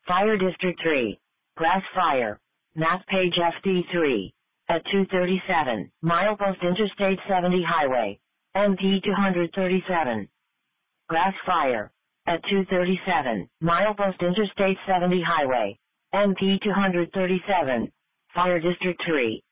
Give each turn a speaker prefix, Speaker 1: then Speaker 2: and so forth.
Speaker 1: Fire District 3. Grass Fire. Map page FD3. At 237, milepost Interstate 70 Highway. MP 237. Grass Fire. At 237, milepost Interstate 70 Highway. MP 237. Fire District 3.